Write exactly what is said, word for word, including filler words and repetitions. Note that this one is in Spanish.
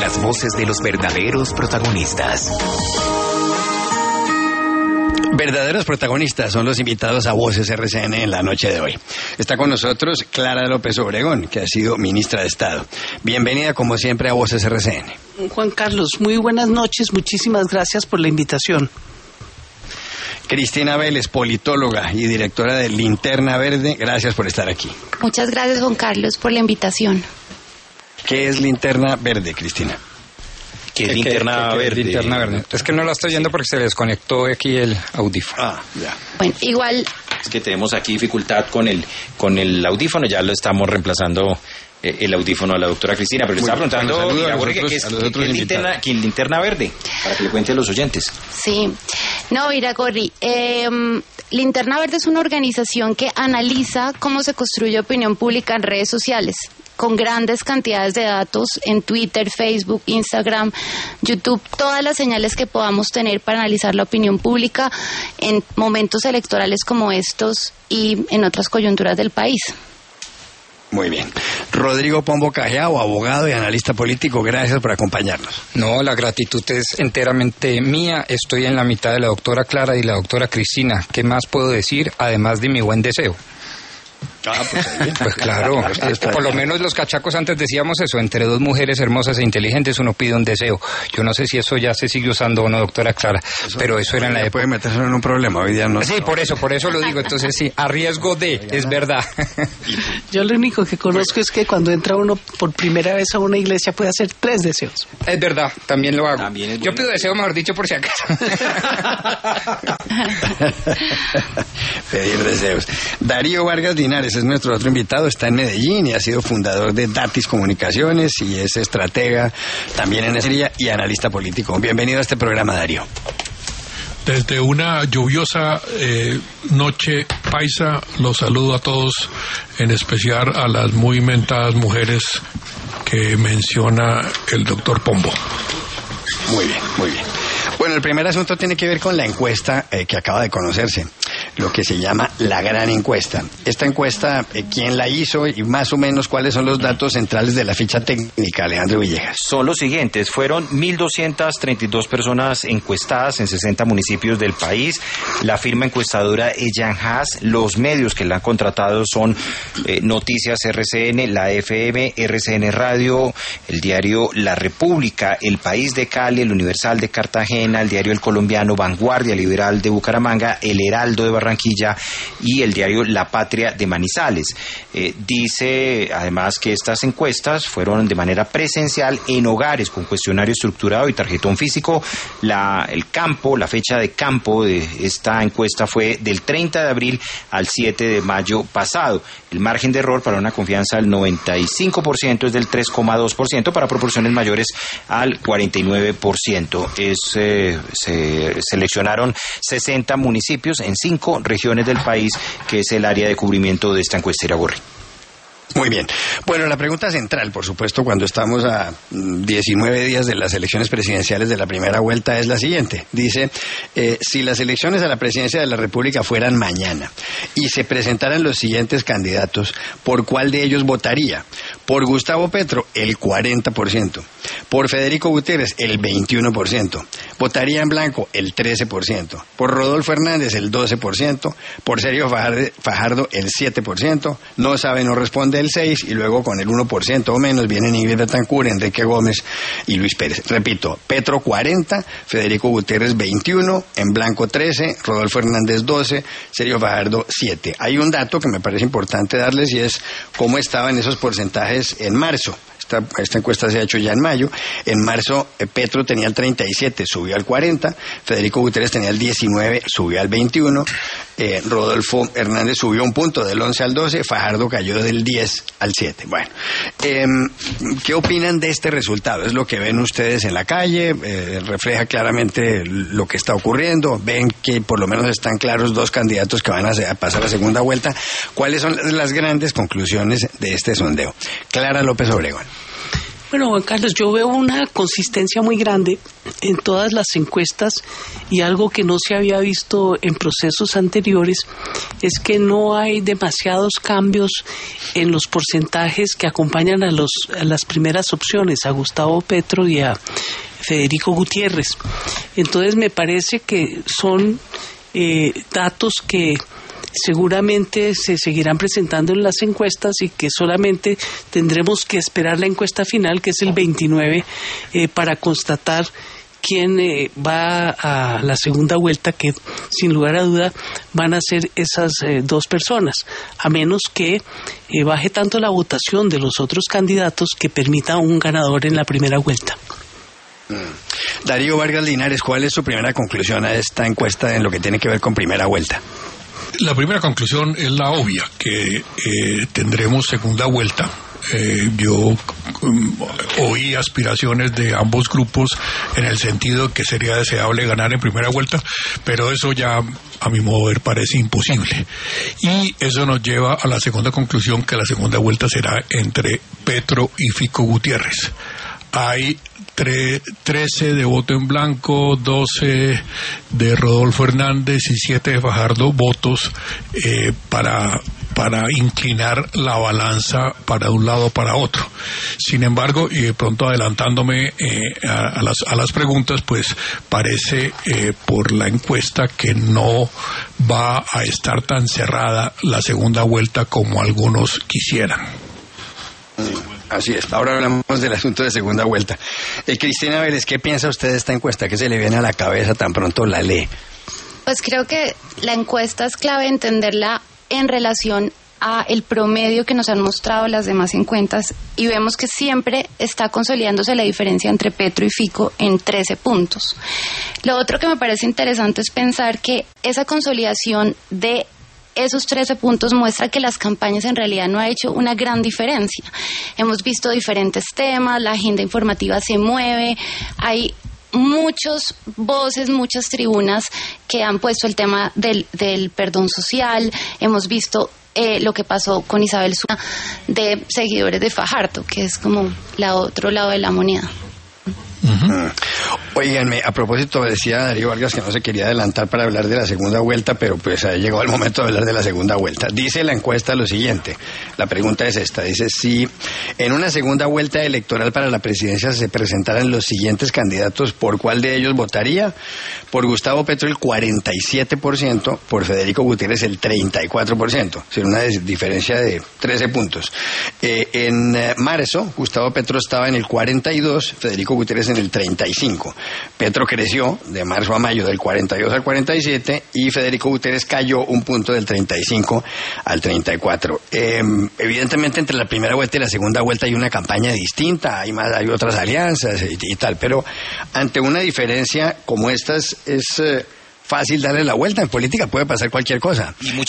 Las voces de los verdaderos protagonistas. Verdaderos protagonistas son los invitados a Voces R C N en la noche de hoy. Está con nosotros Clara López Obregón, que ha sido ministra de Estado. Bienvenida, como siempre, a Voces R C N. Juan Carlos, muy buenas noches. Muchísimas gracias por la invitación. Cristina Vélez, politóloga y directora de Linterna Verde, gracias por estar aquí. Muchas gracias, Juan Carlos, por la invitación. ¿Qué es Linterna Verde, Cristina? ¿Qué es Linterna ¿Qué, qué, Verde? qué, Linterna Verde. Es que no la estoy oyendo porque se desconectó aquí el audífono. Ah, ya. Bueno, igual... Es que tenemos aquí dificultad con el, con el audífono, ya lo estamos reemplazando eh, el audífono a la doctora Cristina, pero le estaba preguntando bueno, a otros, ¿qué, qué es, a los qué, otros qué, linterna, ¿qué Linterna Verde? Para que le cuente a los oyentes. Sí. No, mira, Gorri, eh, Linterna Verde es una organización que analiza cómo se construye opinión pública en redes sociales, con grandes cantidades de datos en Twitter, Facebook, Instagram, YouTube, todas las señales que podamos tener para analizar la opinión pública en momentos electorales como estos y en otras coyunturas del país. Muy bien. Rodrigo Pombo Cajiao, abogado y analista político, gracias por acompañarnos. No, la gratitud es enteramente mía. Estoy en la mitad de la doctora Clara y la doctora Cristina. ¿Qué más puedo decir, además de mi buen deseo? Ah, pues, bien. Pues claro, es que por lo menos los cachacos antes decíamos eso, entre dos mujeres hermosas e inteligentes uno pide un deseo. Yo no sé si eso ya se sigue usando o no, doctora Clara, eso, pero eso era en la época. Puede meterse en un problema, hoy día no. Sí, por eso, por eso lo digo, entonces sí, a riesgo de, es verdad. Yo lo único que conozco es que cuando entra uno por primera vez a una iglesia puede hacer tres deseos. Es verdad, también lo hago. También es Yo bueno. pido deseo, mejor dicho, por si acaso. Pedir deseos. Darío Vargas Linares es nuestro otro invitado, está en Medellín y ha sido fundador de Datis Comunicaciones y es estratega también en esa y analista político. Bienvenido a este programa, Darío. Desde una lluviosa eh, noche paisa, los saludo a todos, en especial a las muy mentadas mujeres que menciona el doctor Pombo. Muy bien, muy bien. Bueno, el primer asunto tiene que ver con la encuesta eh, que acaba de conocerse, lo que se llama la gran encuesta. Esta encuesta, eh, ¿quién la hizo y más o menos cuáles son los datos centrales de la ficha técnica, Alejandro Villegas? Son los siguientes, fueron mil doscientas treinta y dos personas encuestadas en sesenta municipios del país. La firma encuestadora es Jan Haas. Los medios que la han contratado son eh, Noticias R C N, la F M, R C N Radio, el diario La República, El País de Cali, El Universal de Cartagena, el diario El Colombiano, Vanguardia Liberal de Bucaramanga, El Heraldo de Barranquilla y el diario La Patria de Manizales. Eh, dice además que estas encuestas fueron de manera presencial en hogares con cuestionario estructurado y tarjetón físico. La, el campo, la fecha de campo de esta encuesta fue del treinta de abril al siete de mayo pasado. El margen de error para una confianza del noventa y cinco por ciento es del tres coma dos por ciento, para proporciones mayores al cuarenta y nueve por ciento. Es, eh, se seleccionaron sesenta municipios en cinco regiones del país, que es el área de cubrimiento de esta encuesta. Iragorri. Muy bien. Bueno, la pregunta central, por supuesto, cuando estamos a diecinueve días de las elecciones presidenciales de la primera vuelta es la siguiente. Dice, eh, si las elecciones a la presidencia de la República fueran mañana y se presentaran los siguientes candidatos, ¿por cuál de ellos votaría? Por Gustavo Petro, el cuarenta por ciento. Por Federico Gutiérrez, el veintiuno por ciento. Votaría en blanco, el trece por ciento. Por Rodolfo Hernández, el doce por ciento. Por Sergio Fajardo, el siete por ciento. No sabe, no responde, el seis por ciento. Y luego con el uno por ciento o menos vienen Ingrid Betancourt, Enrique Gómez y Luis Pérez. Repito, Petro cuarenta, Federico Gutiérrez veintiuno, en blanco trece, Rodolfo Hernández doce, Sergio Fajardo siete. Hay un dato que me parece importante darles y es cómo estaban esos porcentajes en marzo. Esta, esta encuesta se ha hecho ya en mayo. En marzo eh, Petro tenía el treinta y siete, subió al cuarenta. Federico Gutiérrez tenía el diecinueve, subió al veintiuno. Eh, Rodolfo Hernández subió un punto del once al doce. Fajardo cayó del diez al siete. Bueno, eh, ¿qué opinan de este resultado? ¿Es lo que ven ustedes en la calle? Eh, ¿Refleja claramente lo que está ocurriendo? ¿Ven que por lo menos están claros dos candidatos que van a, a pasar a segunda vuelta? ¿Cuáles son las, las grandes conclusiones de este sondeo? Clara López Obregón. Bueno, Juan Carlos, yo veo una consistencia muy grande en todas las encuestas y algo que no se había visto en procesos anteriores es que no hay demasiados cambios en los porcentajes que acompañan a, los, a las primeras opciones, a Gustavo Petro y a Federico Gutiérrez. Entonces me parece que son eh, datos que seguramente se seguirán presentando en las encuestas y que solamente tendremos que esperar la encuesta final, que es el veintinueve, eh, para constatar quién eh, va a la segunda vuelta, que sin lugar a duda van a ser esas eh, dos personas, a menos que eh, baje tanto la votación de los otros candidatos que permita un ganador en la primera vuelta. Mm. Darío Vargas Linares, ¿cuál es su primera conclusión a esta encuesta en lo que tiene que ver con primera vuelta? La primera conclusión es la obvia, que eh, tendremos segunda vuelta. Eh, yo um, oí aspiraciones de ambos grupos en el sentido que sería deseable ganar en primera vuelta, pero eso ya a mi modo de ver parece imposible. Y eso nos lleva a la segunda conclusión, que la segunda vuelta será entre Petro y Fico Gutiérrez. Hay trece de voto en blanco, doce de Rodolfo Hernández y siete de Fajardo votos eh, para para inclinar la balanza para un lado o para otro. Sin embargo, y de pronto adelantándome eh, a, a, las, a las preguntas, pues parece eh, por la encuesta que no va a estar tan cerrada la segunda vuelta como algunos quisieran. Así es. Ahora hablamos del asunto de segunda vuelta. Eh, Cristina Vélez, ¿qué piensa usted de esta encuesta? ¿Qué se le viene a la cabeza tan pronto la lee? Pues creo que la encuesta es clave entenderla en relación a el promedio que nos han mostrado las demás encuestas y vemos que siempre está consolidándose la diferencia entre Petro y Fico en trece puntos. Lo otro que me parece interesante es pensar que esa consolidación de esos trece puntos muestra que las campañas en realidad no ha hecho una gran diferencia. Hemos visto diferentes temas, la agenda informativa se mueve, hay muchas voces, muchas tribunas que han puesto el tema del, del perdón social. Hemos visto eh, lo que pasó con Isabel Zuna de seguidores de Fajardo, que es como el otro lado de la moneda. Uh-huh. Óiganme, a propósito, decía Darío Vargas que no se quería adelantar para hablar de la segunda vuelta, pero pues ha llegado el momento de hablar de la segunda vuelta. Dice la encuesta lo siguiente, la pregunta es esta, dice: si en una segunda vuelta electoral para la presidencia se presentaran los siguientes candidatos, ¿por cuál de ellos votaría? Por Gustavo Petro el cuarenta y siete por ciento, por Federico Gutiérrez el treinta y cuatro por ciento, es una diferencia de trece puntos. Eh, en eh, marzo, Gustavo Petro estaba en el cuarenta y dos, Federico Gutiérrez en el treinta y cinco. Petro creció de marzo a mayo del cuarenta y dos al cuarenta y siete y Federico Gutiérrez cayó un punto del treinta y cinco al treinta y cuatro. Eh, evidentemente entre la primera vuelta y la segunda vuelta hay una campaña distinta, hay más, hay otras alianzas y, y tal, pero ante una diferencia como esta es, es eh, fácil darle la vuelta. En política puede pasar cualquier cosa. Y